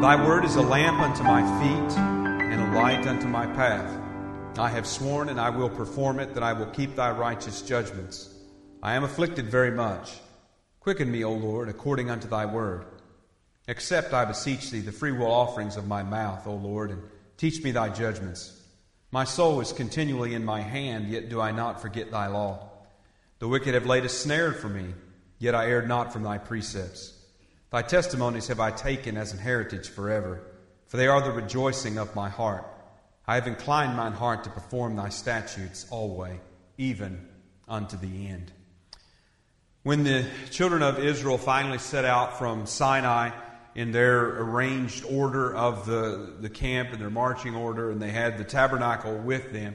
Thy word is a lamp unto my feet and a light unto my path. I have sworn, and I will perform it, that I will keep thy righteous judgments. I am afflicted very much. Quicken me, O Lord, according unto thy word. Accept, I beseech thee, the freewill offerings of my mouth, O Lord, and teach me thy judgments. My soul is continually in my hand, yet do I not forget thy law. The wicked have laid a snare for me, yet I erred not from thy precepts. Thy testimonies have I taken as an heritage forever, for they are the rejoicing of my heart. I have inclined mine heart to perform thy statutes always, even unto the end. When the children of Israel finally set out from Sinai in their arranged order of the camp and their marching order, and they had the tabernacle with them,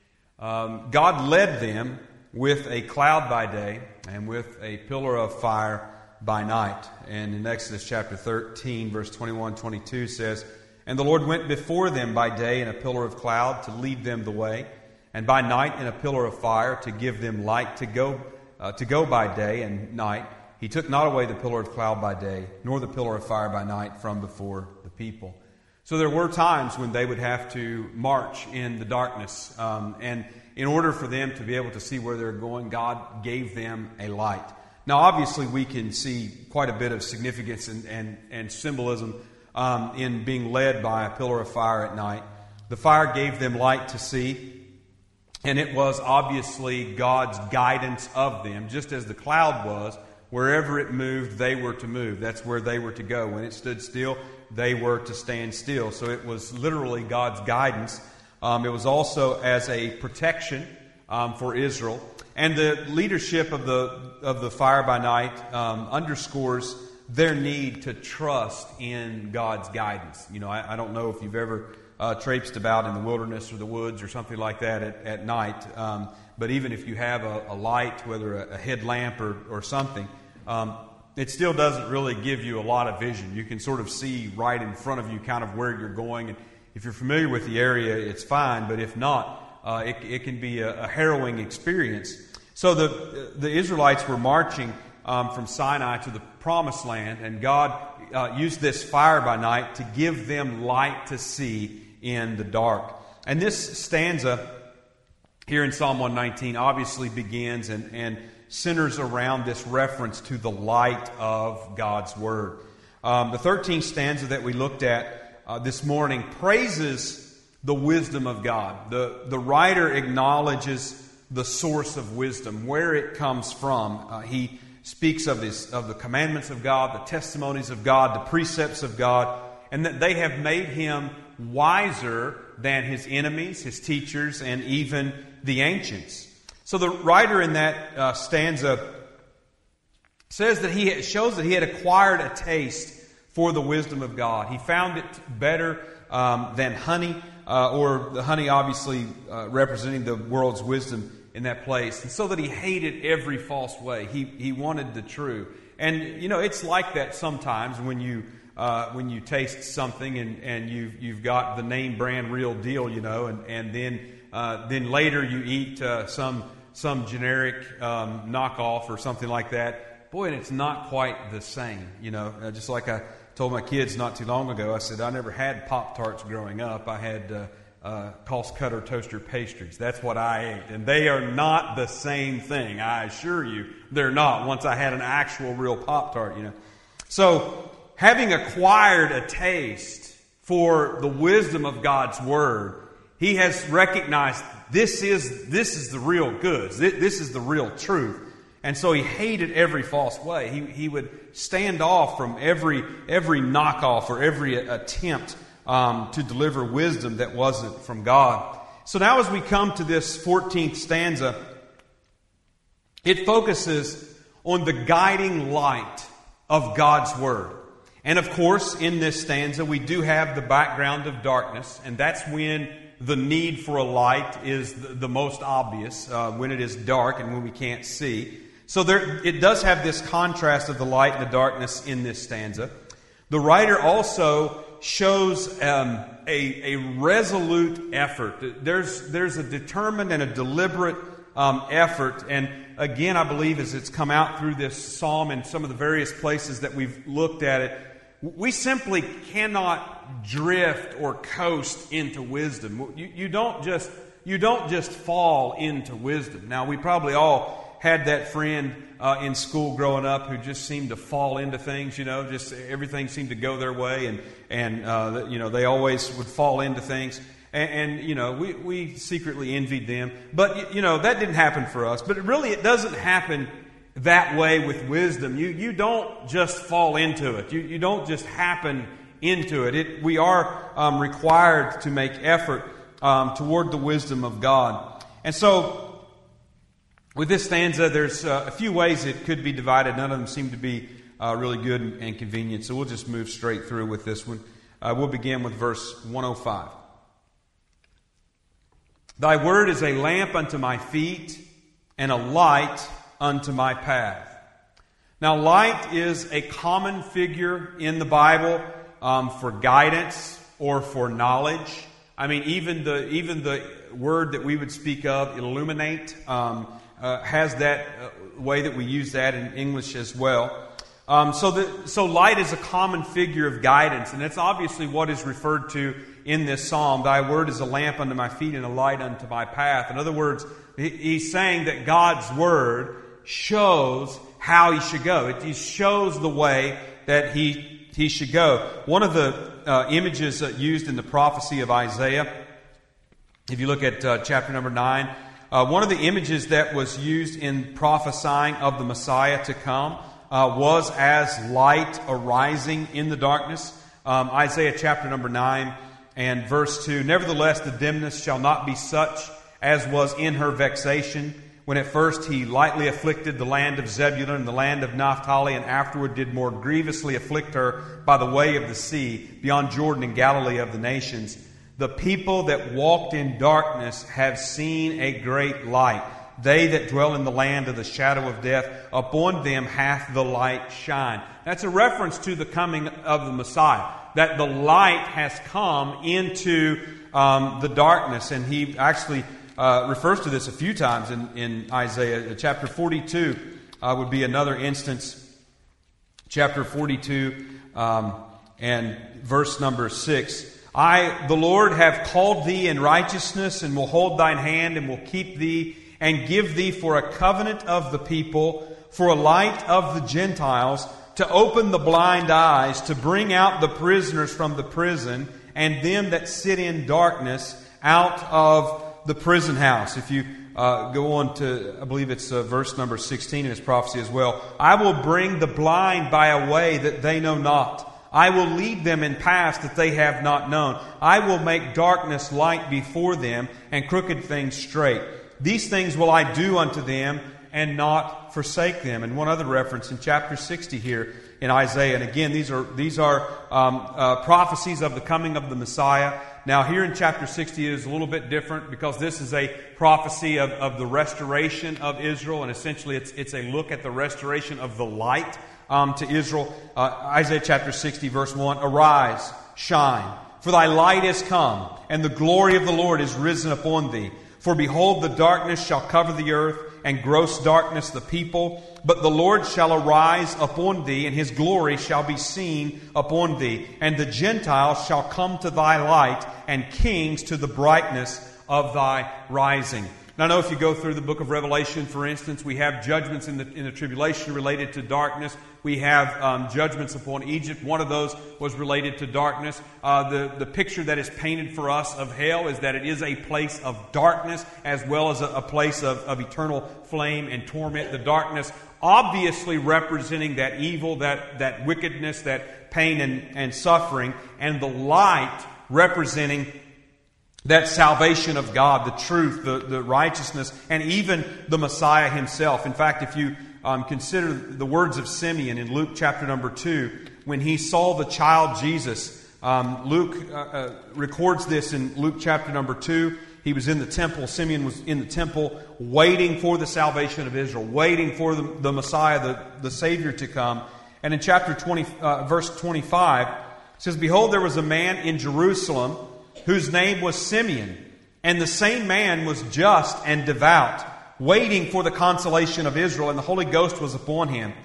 God led them with a cloud by day and with a pillar of fire by night. And in Exodus chapter 13, verse 21-22 says, And the Lord went before them by day in a pillar of cloud to lead them the way, and by night in a pillar of fire to give them light to go by day and night. He took not away the pillar of cloud by day, nor the pillar of fire by night from before the people. So there were times when they would have to march in the darkness, and in order for them to be able to see where they're going, God gave them a light. Now, obviously, we can see quite a bit of significance and symbolism in being led by a pillar of fire at night. The fire gave them light to see, and it was obviously God's guidance of them, just as the cloud was. Wherever it moved, they were to move. That's where they were to go. When it stood still, they were to stand still. So it was literally God's guidance. It was also as a protection for Israel. And the leadership of the fire by night underscores their need to trust in God's guidance. You know, I don't know if you've ever traipsed about in the wilderness or the woods or something like that at night. But even if you have a light, whether a headlamp or something, it still doesn't really give you a lot of vision. You can sort of see right in front of you kind of where you're going. And if you're familiar with the area, it's fine. But if not, it can be a harrowing experience. So the Israelites were marching from Sinai to the Promised Land, and God used this fire by night to give them light to see in the dark. And this stanza here in Psalm 119 obviously begins and centers around this reference to the light of God's Word. The 13th stanza that we looked at this morning praises the wisdom of God. The writer acknowledges the source of wisdom, where it comes from. He speaks of the commandments of God, the testimonies of God, the precepts of God, and that they have made him wiser than his enemies, his teachers, and even the ancients. So the writer in that stanza says that shows that he had acquired a taste for the wisdom of God. He found it better than honey, or the honey obviously representing the world's wisdom in that place, and so that he hated every false way. He wanted the true. And you know, it's like that sometimes when you taste something and you've got the name brand real deal, you know, and then later you eat some generic knockoff or something like that. Boy, and it's not quite the same, you know. Just like I told my kids not too long ago, I said I never had Pop-Tarts growing up. I had cost cutter toaster pastries. That's what I ate. And they are not the same thing. I assure you they're not. Once I had an actual real Pop-Tart, you know. So having acquired a taste for the wisdom of God's Word, he has recognized this is the real goods. This is the real truth. And so he hated every false way. He would stand off from every knockoff or every attempt to deliver wisdom that wasn't from God. So now as we come to this 14th stanza, it focuses on the guiding light of God's Word. And of course, in this stanza, we do have the background of darkness, and that's when the need for a light is the most obvious, when it is dark and when we can't see. So it does have this contrast of the light and the darkness in this stanza. The writer also shows a resolute effort. There's a determined and a deliberate effort. And again, I believe as it's come out through this psalm and some of the various places that we've looked at it, we simply cannot drift or coast into wisdom. You don't just fall into wisdom. Now, we probably all had that friend in school growing up who just seemed to fall into things. Just everything seemed to go their way, and they always would fall into things. And we secretly envied them. But, that didn't happen for us. But it doesn't happen that way with wisdom. You don't just fall into it. You don't just happen into it. We are required to make effort toward the wisdom of God. And so, with this stanza, there's a few ways it could be divided. None of them seem to be really good and convenient. So we'll just move straight through with this one. We'll begin with verse 105. Thy word is a lamp unto my feet and a light unto my path. Now, light is a common figure in the Bible for guidance or for knowledge. I mean, even the word that we would speak of, illuminate, has that way that we use that in English as well. So light is a common figure of guidance, and that's obviously what is referred to in this psalm. Thy word is a lamp unto my feet and a light unto my path. In other words, he's saying that God's word shows how he should go. It shows the way that he should go. One of the images used in the prophecy of Isaiah, if you look at chapter number 9, one of the images that was used in prophesying of the Messiah to come was as light arising in the darkness. Isaiah chapter number 9 and verse 2, Nevertheless, the dimness shall not be such as was in her vexation, when at first he lightly afflicted the land of Zebulun and the land of Naphtali, and afterward did more grievously afflict her by the way of the sea, beyond Jordan and Galilee of the nations. The people that walked in darkness have seen a great light. They that dwell in the land of the shadow of death, upon them hath the light shine. That's a reference to the coming of the Messiah, that the light has come into the darkness. And he actually refers to this a few times in Isaiah. Chapter 42 would be another instance. Chapter 42 and verse number 6. I, the Lord, have called thee in righteousness, and will hold thine hand, and will keep thee, and give thee for a covenant of the people, for a light of the Gentiles, to open the blind eyes, to bring out the prisoners from the prison, and them that sit in darkness out of the prison house. If you go on to, I believe it's verse number 16 in his prophecy as well. I will bring the blind by a way that they know not. I will lead them in paths that they have not known. I will make darkness light before them, and crooked things straight. These things will I do unto them, and not forsake them. And one other reference in chapter 60 here in Isaiah. And again, these are prophecies of the coming of the Messiah. Now, here in chapter 60 it is a little bit different, because this is a prophecy of the restoration of Israel, and essentially it's a look at the restoration of the light to Israel. Isaiah chapter 60 verse 1, Arise, shine, for thy light is come, and the glory of the Lord is risen upon thee. For behold, the darkness shall cover the earth, and gross darkness the people. But the Lord shall arise upon thee, and His glory shall be seen upon thee. And the Gentiles shall come to thy light, and kings to the brightness of thy rising. Now, I know if you go through the book of Revelation, for instance, we have judgments in the tribulation related to darkness. We have judgments upon Egypt. One of those was related to darkness. The picture that is painted for us of hell is that it is a place of darkness, as well as a place of eternal flame and torment. The darkness obviously representing that evil, that wickedness, that pain and suffering, and the light representing that salvation of God, the truth, the righteousness, and even the Messiah Himself. In fact, if you consider the words of Simeon in Luke chapter number 2, when he saw the child Jesus, Luke records this in Luke chapter number 2. He was in the temple. Simeon was in the temple waiting for the salvation of Israel, waiting for the Messiah, the Savior to come. And in chapter 20, verse 25, it says, Behold, there was a man in Jerusalem whose name was Simeon, and the same man was just and devout, waiting for the consolation of Israel, and the Holy Ghost was upon him.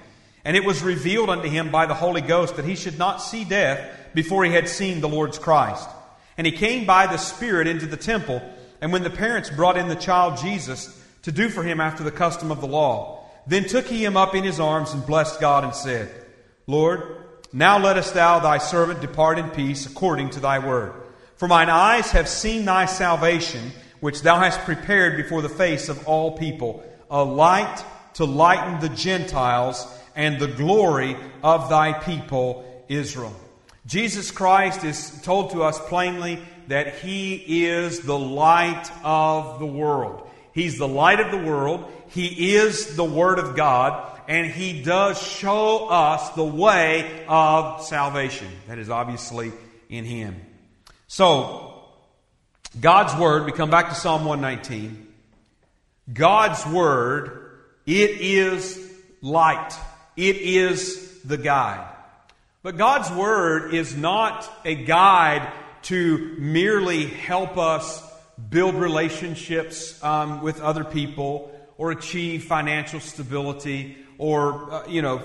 And it was revealed unto him by the Holy Ghost that he should not see death before he had seen the Lord's Christ. And he came by the Spirit into the temple, and when the parents brought in the child Jesus to do for him after the custom of the law, then took he him up in his arms and blessed God and said, Lord, now lettest thou thy servant depart in peace according to thy word. For mine eyes have seen thy salvation, which thou hast prepared before the face of all people, a light to lighten the Gentiles and the glory of thy people Israel. Jesus Christ is told to us plainly that He is the light of the world. He's the light of the world. He is the Word of God. And He does show us the way of salvation. That is obviously in Him. So, God's Word, we come back to Psalm 119. God's Word, it is light. It is the guide. But God's Word is not a guide to merely help us build relationships with other people or achieve financial stability or,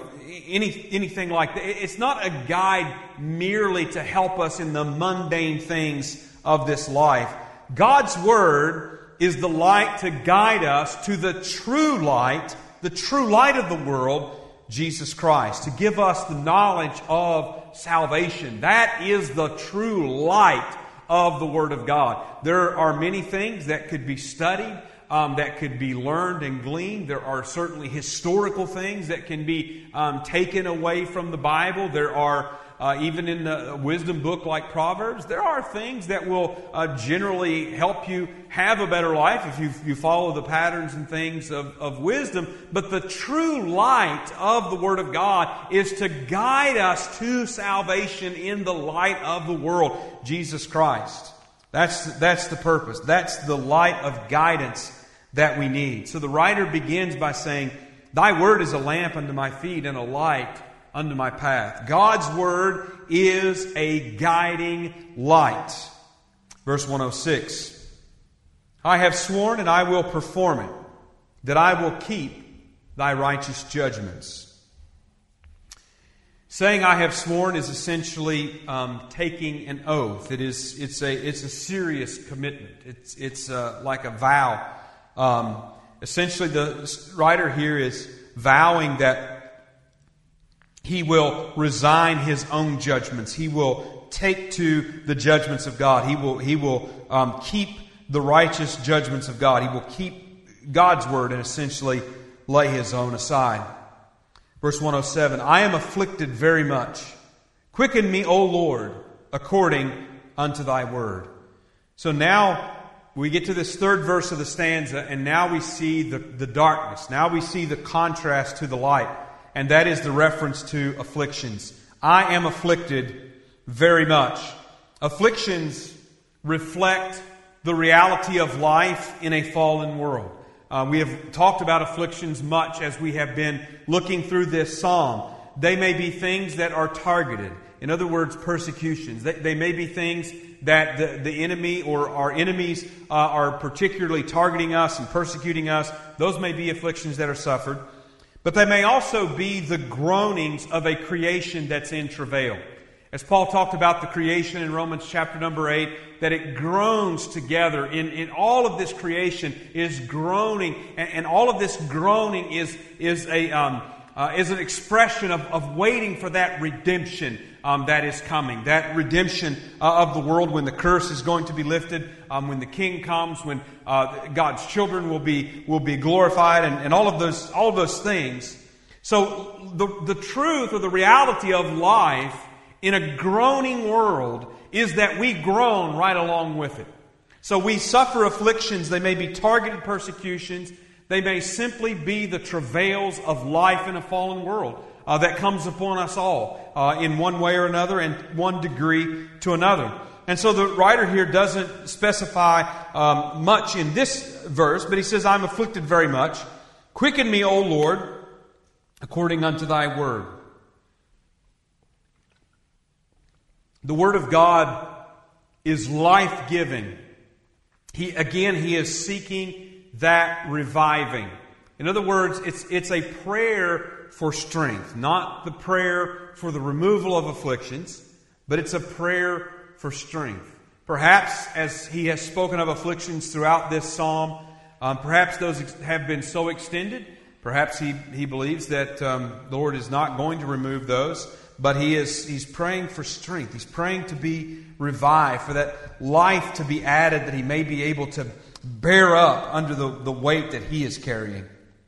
anything like that. It's not a guide merely to help us in the mundane things of this life. God's Word is the light to guide us to the true light of the world, Jesus Christ, to give us the knowledge of salvation. That is the true light of the Word of God. There are many things that could be studied, that could be learned and gleaned. There are certainly historical things that can be taken away from the Bible. There are, even in a wisdom book like Proverbs, there are things that will generally help you have a better life if you follow the patterns and things of wisdom. But the true light of the Word of God is to guide us to salvation in the light of the world, Jesus Christ. That's the purpose. That's the light of guidance that we need. So the writer begins by saying, Thy Word is a lamp unto my feet and a light unto my path. God's Word is a guiding light. Verse 106. I have sworn and I will perform it, that I will keep thy righteous judgments. Saying I have sworn is essentially taking an oath. It's a serious commitment. It's like a vow. Essentially, the writer here is vowing that he will resign his own judgments. He will take to the judgments of God. He will keep the righteous judgments of God. He will keep God's word and essentially lay his own aside. Verse 107, I am afflicted very much. Quicken me, O Lord, according unto thy word. So now we get to this third verse of the stanza, and now we see the darkness. Now we see the contrast to the light. And that is the reference to afflictions. I am afflicted very much. Afflictions reflect the reality of life in a fallen world. We have talked about afflictions much as we have been looking through this psalm. They may be things that are targeted. In other words, persecutions. They may be things that the enemy or our enemies are particularly targeting us and persecuting us. Those may be afflictions that are suffered. But they may also be the groanings of a creation that's in travail. As Paul talked about the creation in Romans chapter number 8, that it groans together. In all of this creation is groaning, and all of this groaning is an expression of waiting for that redemption that is coming. That redemption of the world when the curse is going to be lifted, when the King comes, when God's children will be glorified, and all of those things. So the truth or the reality of life in a groaning world is that we groan right along with it. So we suffer afflictions. They may be targeted persecutions. They may simply be the travails of life in a fallen world that comes upon us all in one way or another and one degree to another. And so the writer here doesn't specify much in this verse, but he says, I'm afflicted very much. Quicken me, O Lord, according unto thy word. The Word of God is life-giving. He is seeking that reviving. In other words, it's a prayer for strength, not the prayer for the removal of afflictions, but it's a prayer for strength. Perhaps as he has spoken of afflictions throughout this psalm, perhaps those have been so extended. Perhaps he believes that the Lord is not going to remove those, but he's praying for strength. He's praying to be revived, for that life to be added, that he may be able to bear up under the weight that he is carrying.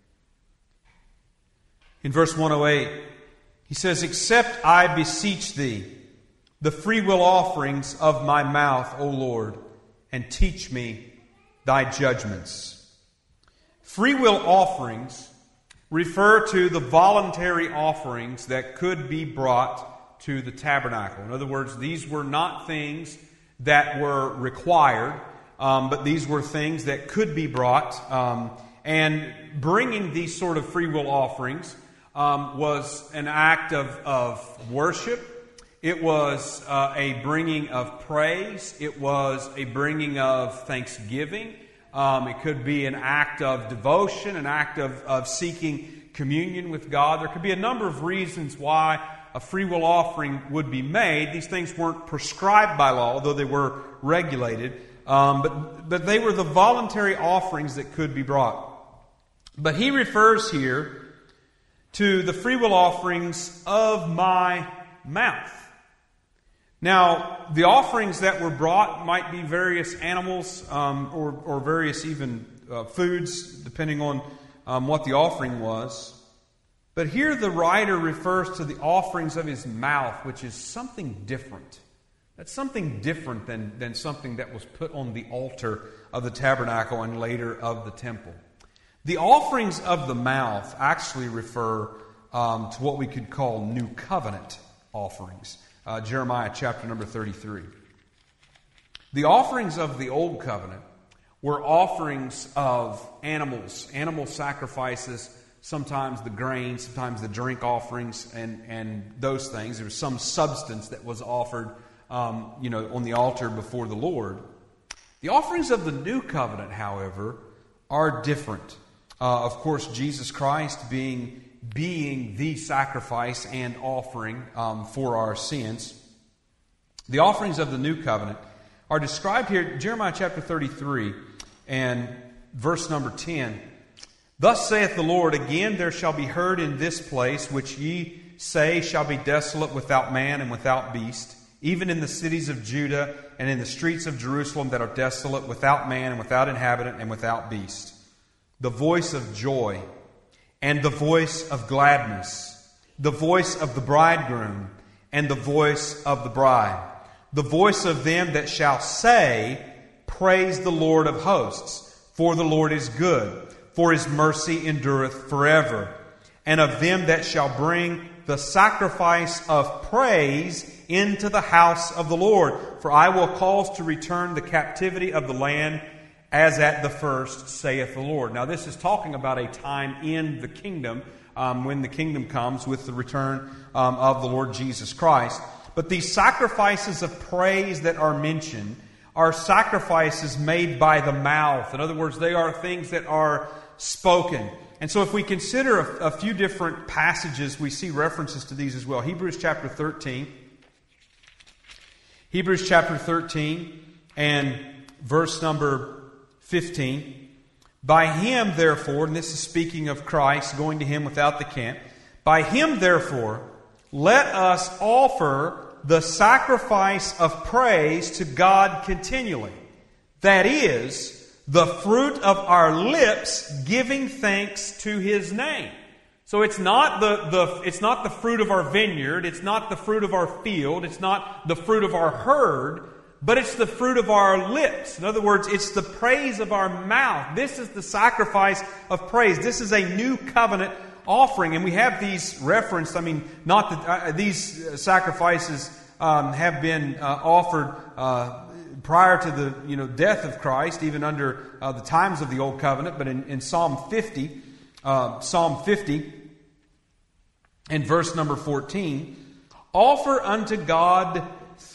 In verse 108, he says, "Accept, I beseech thee, the freewill offerings of my mouth, O Lord, and teach me thy judgments." Freewill offerings refer to the voluntary offerings that could be brought to the tabernacle. In other words, these were not things that were required, but these were things that could be brought. And bringing these sort of freewill offerings was an act of worship. It was a bringing of praise. It was a bringing of thanksgiving. It could be an act of devotion, an act of seeking communion with God. There could be a number of reasons why a freewill offering would be made. These things weren't prescribed by law, although they were regulated. But they were the voluntary offerings that could be brought. But he refers here to the freewill offerings of my mouth. Now, the offerings that were brought might be various animals or various even foods, depending on what the offering was. But here the writer refers to the offerings of his mouth, which is something different. That's something different than something that was put on the altar of the tabernacle and later of the temple. The offerings of the mouth actually refer to what we could call New Covenant offerings. Jeremiah chapter number 33. The offerings of the Old Covenant were offerings of animals, animal sacrifices, sometimes the grain, sometimes the drink offerings, and those things. There was some substance that was offered on the altar before the Lord. The offerings of the New Covenant, however, are different. Of course, Jesus Christ being the sacrifice and offering for our sins. The offerings of the New Covenant are described here, Jeremiah chapter 33 and verse number 10. "Thus saith the Lord, again there shall be heard in this place, which ye say shall be desolate without man and without beast, even in the cities of Judah and in the streets of Jerusalem that are desolate, without man and without inhabitant and without beast. The voice of joy and the voice of gladness, the voice of the bridegroom and the voice of the bride, the voice of them that shall say, Praise the Lord of hosts, for the Lord is good, for his mercy endureth forever. And of them that shall bring the sacrifice of praise into the house of the Lord, for I will cause to return the captivity of the land as at the first, saith the Lord." Now this is talking about a time in the kingdom, when the kingdom comes with the return of the Lord Jesus Christ. But these sacrifices of praise that are mentioned are sacrifices made by the mouth. In other words, they are things that are spoken. And so if we consider a few different passages, we see references to these as well. Hebrews chapter 13 and verse number 15. "By him, therefore," and this is speaking of Christ going to him without the camp, "by him, therefore, let us offer the sacrifice of praise to God continually. That is, the fruit of our lips giving thanks to his name." So it's not the fruit of our vineyard, it's not the fruit of our field, it's not the fruit of our herd, but it's the fruit of our lips. In other words, it's the praise of our mouth. This is the sacrifice of praise. This is a new covenant offering, and we have these referenced. I mean, not that these sacrifices have been offered prior to the death of Christ, even under the times of the Old Covenant. But in Psalm 50 and verse number 14, "Offer unto God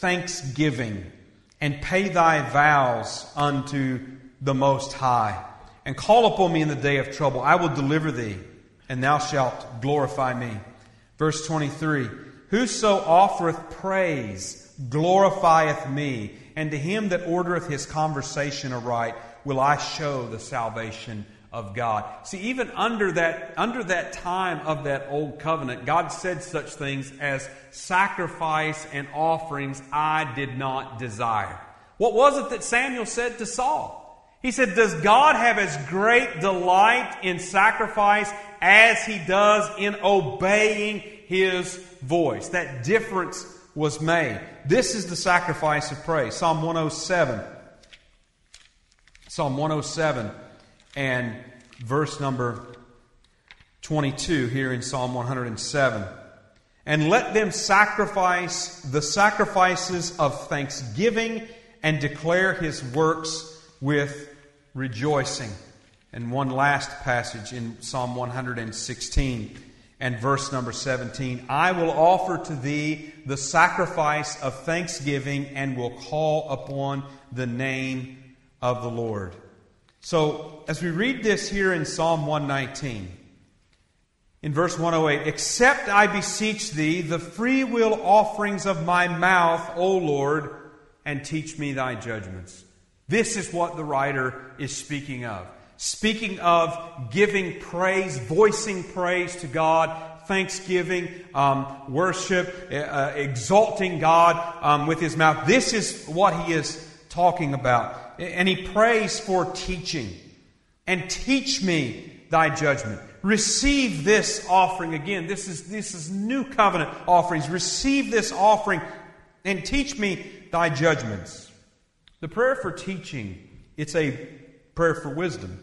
thanksgiving, and pay thy vows unto the Most High." and call upon me in the day of trouble. I will deliver thee, and thou shalt glorify me. Verse 23, whoso offereth praise glorifieth me, and to him that ordereth his conversation aright will I show the salvation of God. See, even under that time of that old covenant, God said such things as sacrifice and offerings I did not desire. What was it that Samuel said to Saul? He said, does God have as great delight in sacrifice as He does in obeying His voice? That difference was made. This is the sacrifice of praise. Psalm 107. Psalm 107 and verse number 22 here in Psalm 107. And let them sacrifice the sacrifices of thanksgiving and declare His works with rejoicing. And one last passage in Psalm 116 and verse number 17. I will offer to thee the sacrifice of thanksgiving and will call upon the name of the Lord. So, as we read this here in Psalm 119, in verse 108, accept, I beseech thee, the freewill offerings of my mouth, O Lord, and teach me thy judgments. This is what the writer is speaking of. Speaking of giving praise, voicing praise to God, thanksgiving, worship, exalting God with his mouth. This is what he is talking about. And he prays for teaching. And teach me thy judgment. Receive this offering. Again, this is new covenant offerings. Receive this offering and teach me thy judgments. The prayer for teaching, it's a prayer for wisdom.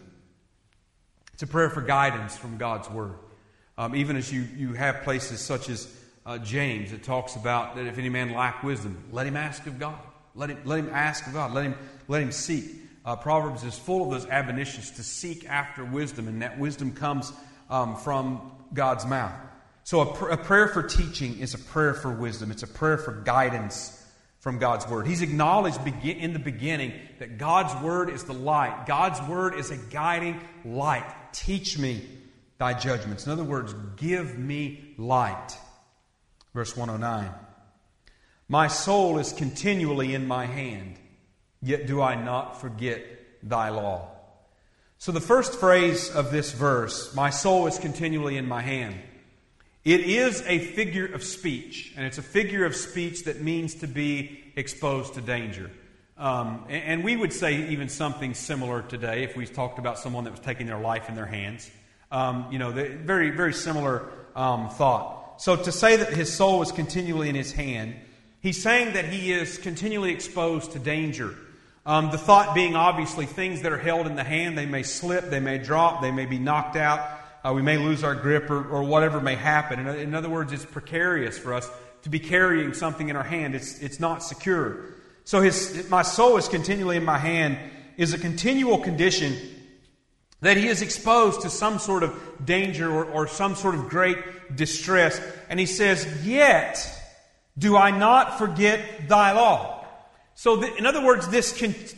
It's a prayer for guidance from God's Word. Even as you have places such as James, it talks about that if any man lack wisdom, let him ask of God. Let him ask of God. Let him seek. Proverbs is full of those admonitions to seek after wisdom, and that wisdom comes from God's mouth. So a prayer for teaching is a prayer for wisdom. It's a prayer for guidance from God's Word. He's acknowledged in the beginning that God's Word is the light. God's Word is a guiding light. Teach me thy judgments. In other words, give me light. Verse 109. My soul is continually in my hand, yet do I not forget thy law. So the first phrase of this verse, my soul is continually in my hand, it is a figure of speech, and it's a figure of speech that means to be exposed to danger. And we would say even something similar today if we talked about someone that was taking their life in their hands. Very, very similar thought. So to say that his soul is continually in his hand, he's saying that he is continually exposed to danger. The thought being obviously things that are held in the hand, they may slip, they may drop, they may be knocked out. We may lose our grip or whatever may happen. In other words, it's precarious for us to be carrying something in our hand. It's not secure. So my soul is continually in my hand is a continual condition that he is exposed to some sort of danger or some sort of great distress. And he says, yet do I not forget thy law. So in other words, this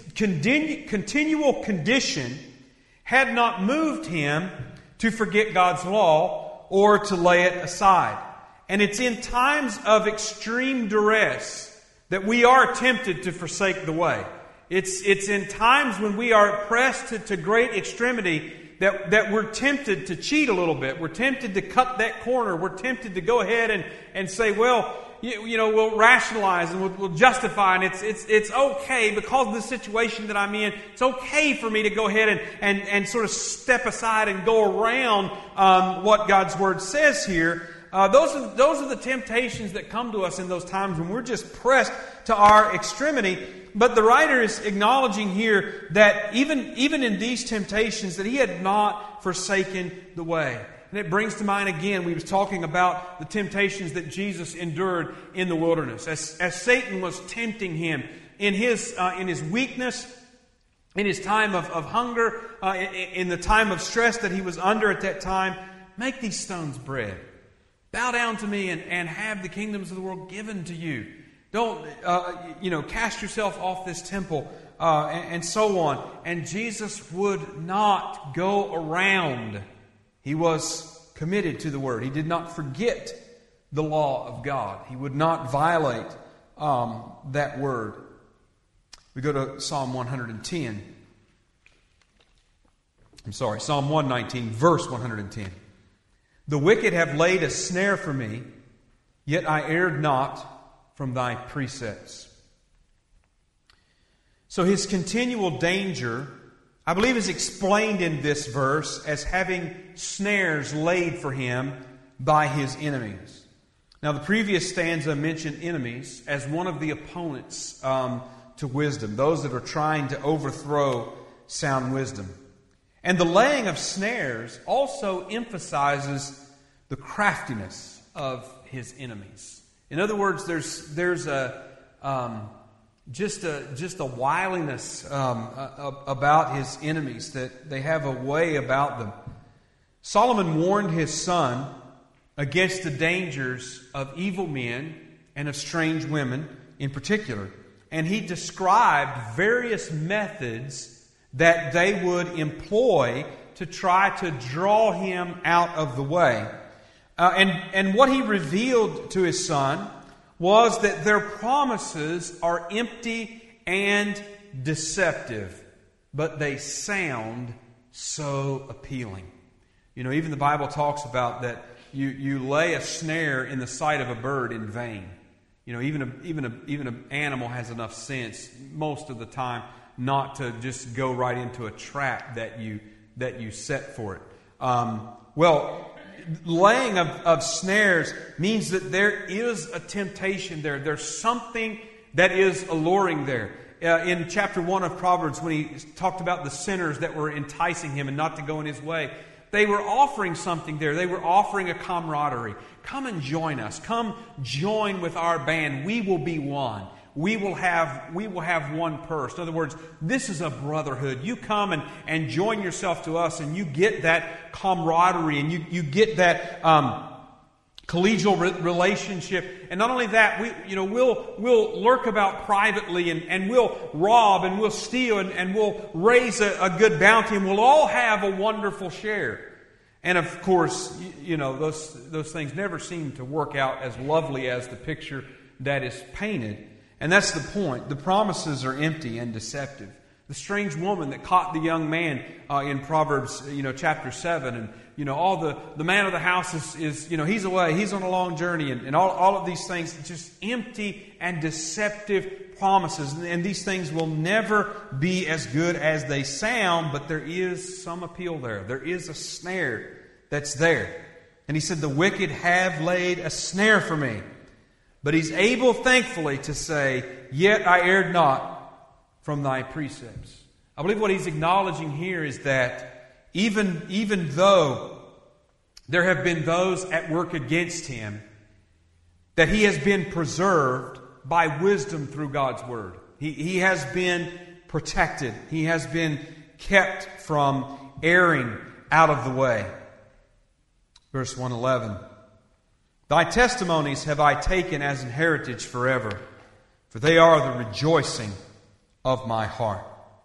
continual condition had not moved him to forget God's law or to lay it aside. And it's in times of extreme duress that we are tempted to forsake the way. It's in times when we are pressed to great extremity that we're tempted to cheat a little bit. We're tempted to cut that corner. We're tempted to go ahead and say, well, we'll rationalize and we'll justify, and it's okay because of the situation that I'm in. It's okay for me to go ahead and sort of step aside and go around what God's Word says here. Those are the temptations that come to us in those times when we're just pressed to our extremity. But the writer is acknowledging here that even in these temptations that he had not forsaken the way. And it brings to mind again, we was talking about the temptations that Jesus endured in the wilderness. As Satan was tempting him in his weakness, in his time of hunger, in the time of stress that he was under at that time, make these stones bread. Bow down to me and have the kingdoms of the world given to you. Don't, cast yourself off this temple, and so on. And Jesus would not go around. He was committed to the Word. He did not forget the law of God. He would not violate that Word. We go to Psalm 110. Psalm 119, verse 110. The wicked have laid a snare for me, yet I erred not from thy precepts. So his continual danger, I believe, is explained in this verse as having snares laid for him by his enemies. Now, the previous stanza mentioned enemies as one of the opponents to wisdom, those that are trying to overthrow sound wisdom. And the laying of snares also emphasizes the craftiness of his enemies. In other words, there's just a wiliness about his enemies, that they have a way about them. Solomon warned his son against the dangers of evil men and of strange women in particular. And he described various methods that they would employ to try to draw him out of the way. And what he revealed to his son was that their promises are empty and deceptive, but they sound so appealing. Even the Bible talks about that you lay a snare in the sight of a bird in vain. Even an animal has enough sense most of the time not to just go right into a trap that you set for it. Laying of snares means that there is a temptation there. There's something that is alluring there. In chapter 1 of Proverbs, when he talked about the sinners that were enticing him and not to go in his way, they were offering something there. They were offering a camaraderie. Come and join us. Come join with our band. We will be one. We will have one purse. In other words, this is a brotherhood. You come and join yourself to us, and you get that camaraderie, and you get that collegial relationship. And not only that, we'll lurk about privately, and we'll rob, and we'll steal, and we'll raise a good bounty, and we'll all have a wonderful share. And of course, those things never seem to work out as lovely as the picture that is painted. And that's the point. The promises are empty and deceptive. The strange woman that caught the young man in Proverbs, chapter 7, and all the man of the house is he's away, he's on a long journey, and all of these things, just empty and deceptive promises. And these things will never be as good as they sound, but there is some appeal there. There is a snare that's there. And he said, the wicked have laid a snare for me. But he's able, thankfully, to say, yet I erred not from thy precepts. I believe what he's acknowledging here is that even though there have been those at work against him, that he has been preserved by wisdom through God's Word. He has been protected. He has been kept from erring out of the way. Verse 111. Thy testimonies have I taken as an heritage forever, for they are the rejoicing of my heart.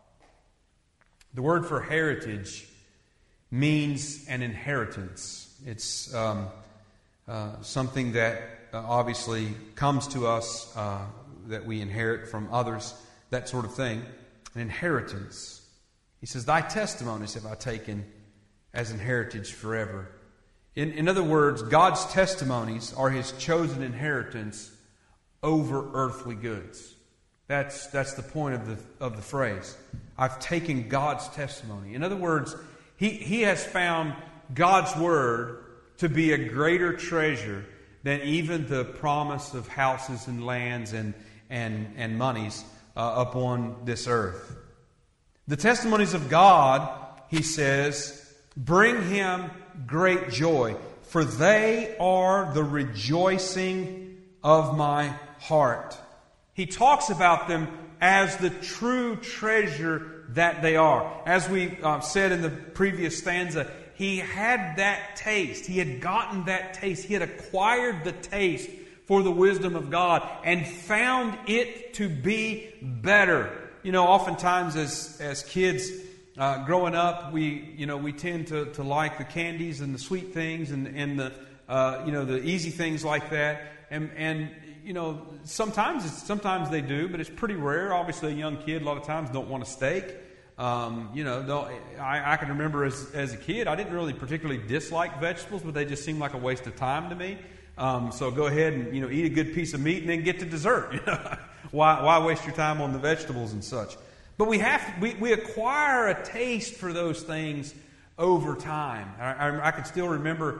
The word for heritage means an inheritance. It's something that obviously comes to us, that we inherit from others, that sort of thing. An inheritance. He says, thy testimonies have I taken as an heritage forever. In other words, God's testimonies are His chosen inheritance over earthly goods. That's the point of the phrase. I've taken God's testimony. In other words, he has found God's Word to be a greater treasure than even the promise of houses and lands and monies upon this earth. The testimonies of God, he says, bring Him great joy, for they are the rejoicing of my heart. He talks about them as the true treasure that they are. As we said in the previous stanza, he had that taste. He had gotten that taste. He had acquired the taste for the wisdom of God and found it to be better. Oftentimes as kids growing up, we tend to like the candies and the sweet things and the easy things like that. And sometimes they do, but it's pretty rare. Obviously, a young kid a lot of times don't want a steak. I can remember as a kid, I didn't really particularly dislike vegetables, but they just seemed like a waste of time to me. So go ahead and eat a good piece of meat and then get to dessert. Why waste your time on the vegetables and such? But we acquire a taste for those things over time. I can still remember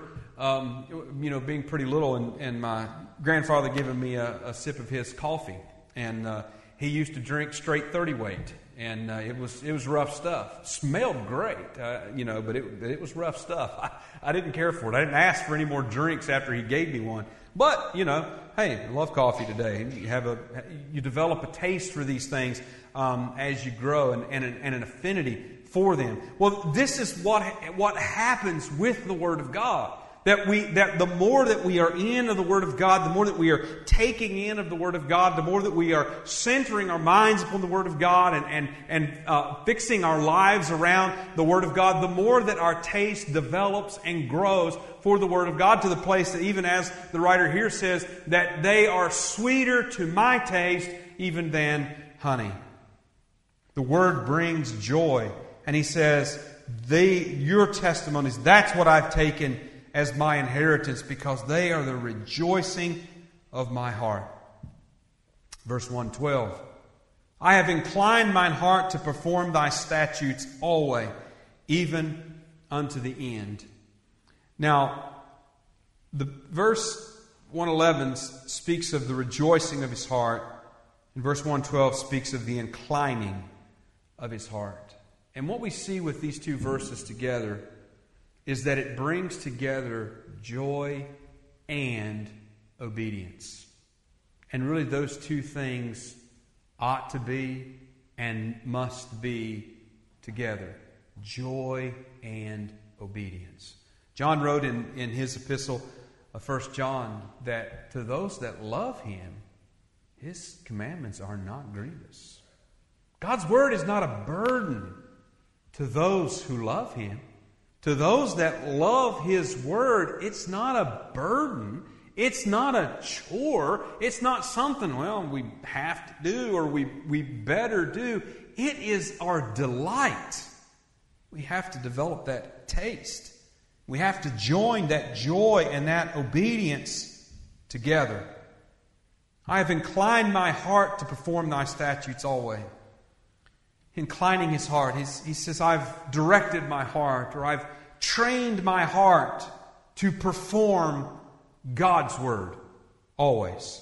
being pretty little and my grandfather giving me a sip of his coffee, and he used to drink straight 30 weight. And it was rough stuff. Smelled great, but it was rough stuff. I didn't care for it. I didn't ask for any more drinks after he gave me one. But hey, I love coffee today. You develop a taste for these things as you grow and an affinity for them. Well, this is what happens with the Word of God. That the more that we are in of the Word of God, the more that we are taking in of the Word of God, the more that we are centering our minds upon the Word of God and fixing our lives around the Word of God, the more that our taste develops and grows for the Word of God, to the place that even as the writer here says, that they are sweeter to my taste even than honey. The Word brings joy. And he says, your testimonies, that's what I've taken as my inheritance, because they are the rejoicing of my heart. Verse 112. I have inclined mine heart to perform thy statutes always, even unto the end. Now, the verse 111 speaks of the rejoicing of his heart, and verse 112 speaks of the inclining of his heart. And what we see with these two verses together is that it brings together joy and obedience. And really those two things ought to be and must be together. Joy and obedience. John wrote in his epistle of 1 John that to those that love Him, His commandments are not grievous. God's Word is not a burden to those who love Him. To those that love His Word, it's not a burden. It's not a chore. It's not something, we have to do or we better do. It is our delight. We have to develop that taste. We have to join that joy and that obedience together. I have inclined my heart to perform thy statutes always. Inclining his heart. He says, I've directed my heart, or I've trained my heart to perform God's Word always,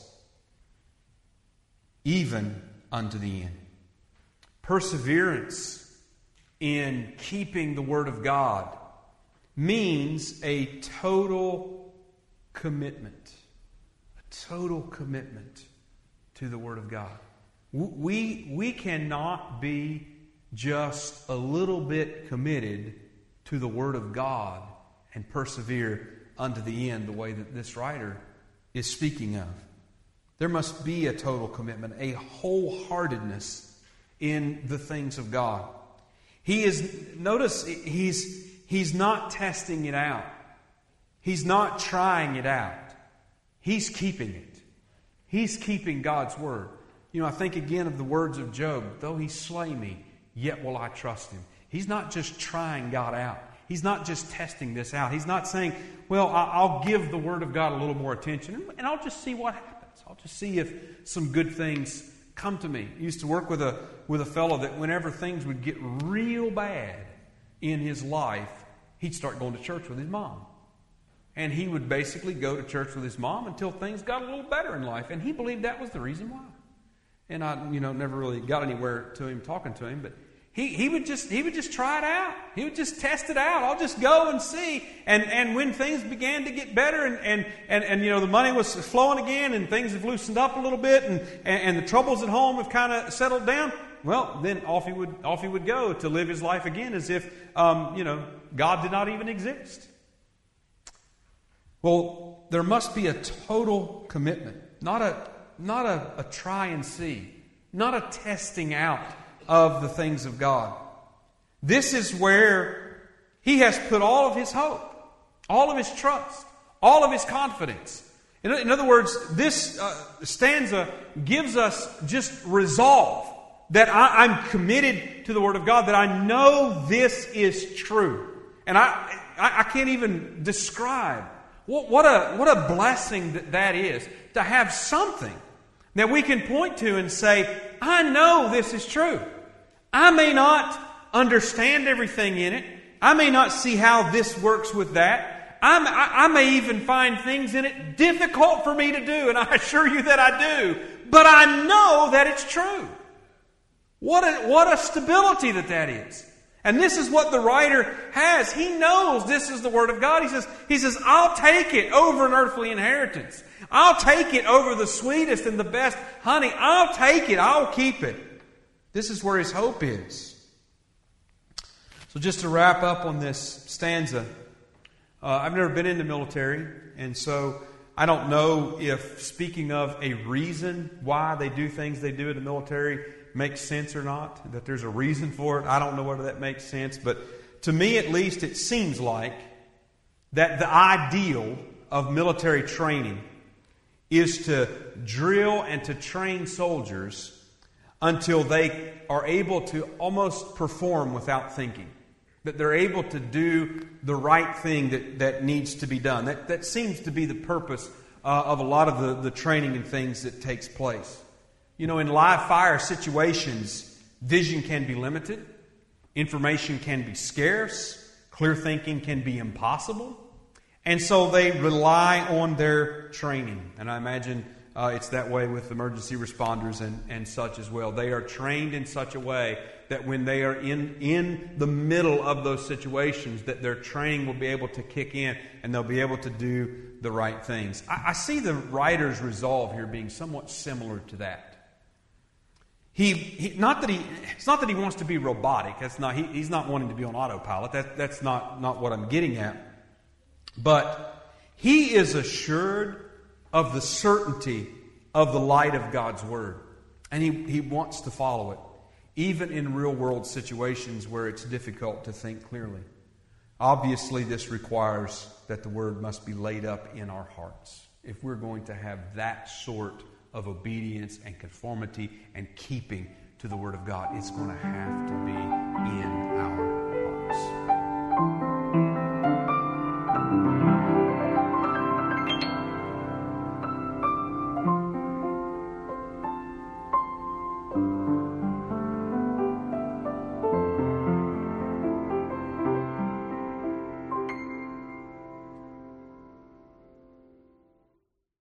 even unto the end. Perseverance in keeping the Word of God means a total commitment. A total commitment to the Word of God. We cannot be just a little bit committed to the Word of God and persevere unto the end the way that this writer is speaking of. There must be a total commitment, a wholeheartedness in the things of God. Notice he's not testing it out. He's not trying it out. He's keeping it. He's keeping God's Word. I think again of the words of Job. Though he slay me, yet will I trust him. He's not just trying God out. He's not just testing this out. He's not saying, I'll give the Word of God a little more attention and I'll just see what happens. I'll just see if some good things come to me. I used to work with a fellow that whenever things would get real bad in his life, he'd start going to church with his mom. And he would basically go to church with his mom until things got a little better in life. And he believed that was the reason why. And I, never really got anywhere to him talking to him, but he would just try it out. He would just test it out. I'll just go and see. And when things began to get better and the money was flowing again and things have loosened up a little bit and the troubles at home have kind of settled down, then off he would go to live his life again as if God did not even exist. Well, there must be a total commitment, not a try and see, not a testing out of the things of God. This is where he has put all of his hope, all of his trust, all of his confidence. In other words, this stanza gives us just resolve that I'm committed to the Word of God, that I know this is true. And I can't even describe what a blessing that is, to have something that we can point to and say, I know this is true. I may not understand everything in it. I may not see how this works with that. I may even find things in it difficult for me to do, and I assure you that I do. But I know that it's true. What a stability that is. And this is what the writer has. He knows this is the Word of God. He says, I'll take it over an earthly inheritance. I'll take it over the sweetest and the best honey. I'll take it. I'll keep it. This is where his hope is. So just to wrap up on this stanza, I've never been in the military, and so I don't know if speaking of a reason why they do things they do in the military makes sense or not, that there's a reason for it. I don't know whether that makes sense, but to me at least it seems like that the ideal of military training is to drill and to train soldiers until they are able to almost perform without thinking. That they're able to do the right thing that needs to be done. That seems to be the purpose of a lot of the training and things that takes place. You know, in live fire situations, vision can be limited, information can be scarce, clear thinking can be impossible, and so they rely on their training. And I imagine it's that way with emergency responders and such as well. They are trained in such a way that when they are in the middle of those situations, that their training will be able to kick in and they'll be able to do the right things. I see the writer's resolve here being somewhat similar to that. It's not that he wants to be robotic. He's not wanting to be on autopilot. That's not what I'm getting at. But he is assured of the certainty of the light of God's Word. And he wants to follow it, even in real-world situations where it's difficult to think clearly. Obviously, this requires that the Word must be laid up in our hearts. If we're going to have that sort of obedience and conformity and keeping to the Word of God, it's going to have to be in